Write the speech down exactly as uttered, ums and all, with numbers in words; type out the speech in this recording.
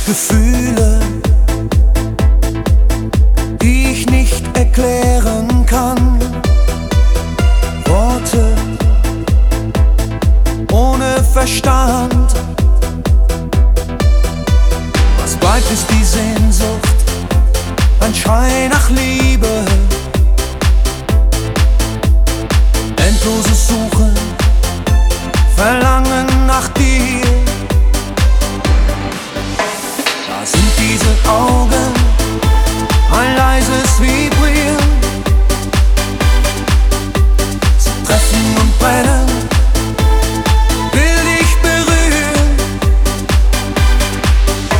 Gefühle, die ich nicht erklären kann. Worte ohne Verstand. Was bleibt, ist die Sehnsucht, ein Schrei nach Liebe. Endloses Suchen, Verlangen nach dir.